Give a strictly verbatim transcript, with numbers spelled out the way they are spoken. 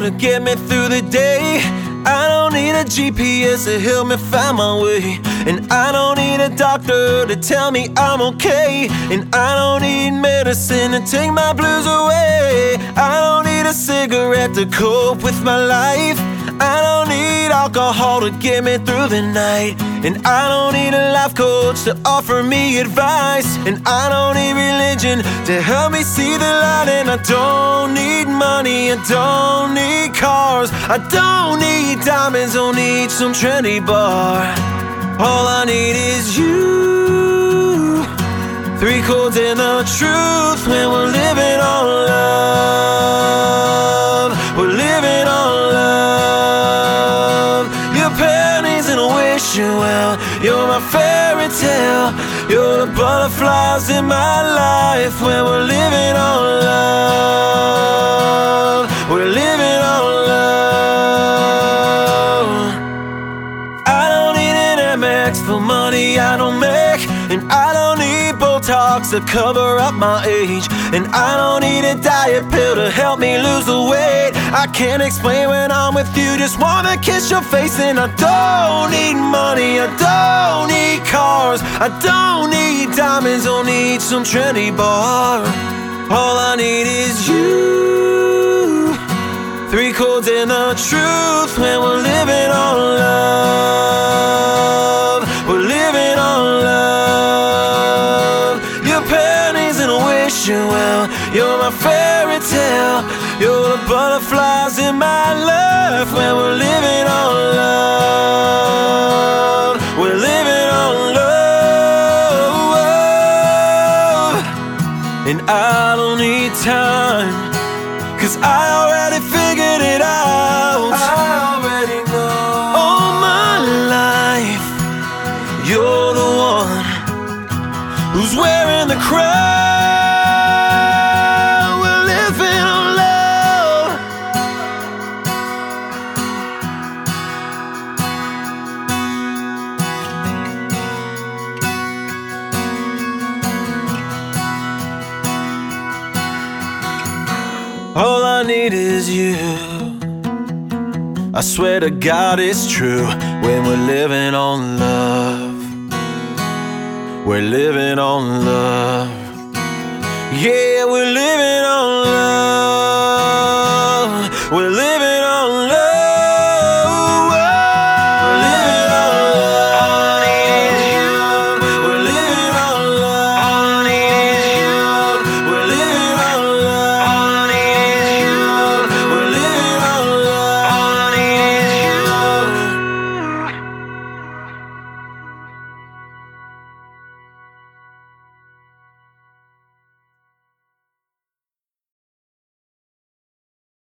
to get me through the day. I don't need a G P S to help me find my way, and I don't need a doctor to tell me I'm okay, and I don't need medicine to take my blues away. I don't need a cigarette to cope with my life. I don't need alcohol to get me through the night, and I don't need a life coach to offer me advice, and I don't need religion to help me see the light. And I don't need money, I don't need cars, I don't need diamonds, don't need some trendy bar. All I need is you. Three chords and the truth when we're living on love. We're living on love. Your pennies and a wishing well, you're my fairy tale. You're the butterflies in my life when we're living on love. We're living on love. I don't need an M X for money I don't make, and I don't need Botox to cover up my age, and I don't need a diet pill to help me lose the weight. I can't explain when I'm with you, just wanna kiss your face. And I don't need money, I don't need cars, I don't need diamonds, don't need some trendy bar. All I need is you. Three chords and the truth when we're living on love. We're living on love. Your pennies and a wishing well, you're my fairy tale. You're the butterflies in my life when we're living on love. We're living on love. And I don't need time, 'cause I already figured it out. I already know. All my life, you're the one who's wearing the crown. We're living on love. All I need is you. I swear to God it's true when we're living on love. We're living on love. Yeah, we're living on love.